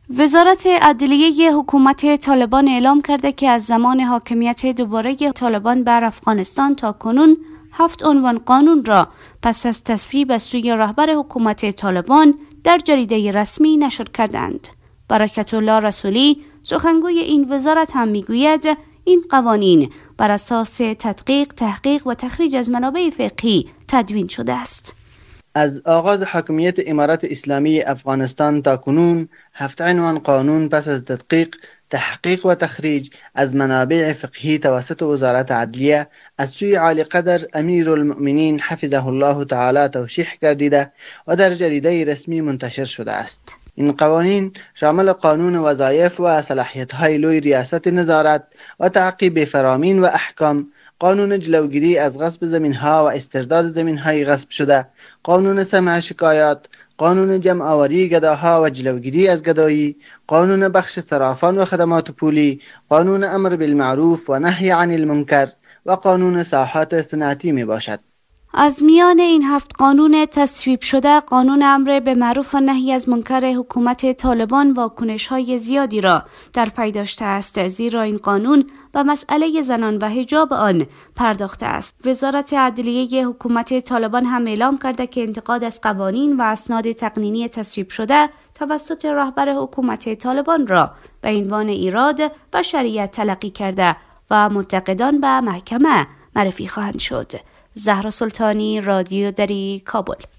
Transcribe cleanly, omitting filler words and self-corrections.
وزارت عدلیه حکومت طالبان اعلام کرده که از زمان حاکمیت دوباره طالبان بر افغانستان تا کنون 7 عنوان قانون را پس از تصویب از سوی رهبر حکومت طالبان در جریده رسمی نشر کردند. برکت الله رسولی سخنگوی این وزارت هم میگوید این قوانین بر اساس تدقیق، تحقیق و تخریج از منابع فقهی تدوین شده است. از آغاز حاکمیت امارت اسلامی افغانستان تا کنون 7 عنوان قانون پس از تدقیق، تحقیق و تخریج از منابع فقهی توسط وزارت عدلیه از سوی عالی قدر امیر المؤمنین حفظه الله تعالی توشیح گردیده و در جریده رسمی منتشر شده است. این قوانین شامل قانون وظایف و صلاحیت‌های لوی ریاست نظارت و تعقیب فرامین و احکام، قانون جلوگیری از غصب زمین‌ها و استرداد زمین‌های غصب شده، قانون سمع شکایات، قانون جمع آوری گداها و جلوگیری از گدایی، قانون بخش صرافان و خدمات پولی، قانون امر بالمعروف و نهی عن المنکر و قانون ساحات صنعتی می باشد. از میان این 7 قانون تصویب شده، قانون امر به معروف و نهی از منکر حکومت طالبان واکنش‌های زیادی را در پی داشته است، زیرا این قانون به مسئله زنان و حجاب آن پرداخته است. وزارت عدلیه حکومت طالبان هم اعلام کرده که انتقاد از قوانین و اسناد تقنینی تصویب شده توسط رهبر حکومت طالبان را به عنوان ایراد به شریعت تلقی کرده و منتقدان به محکمه معرفی خواهند شد. زهرا سلطانی، رادیو دری، کابل.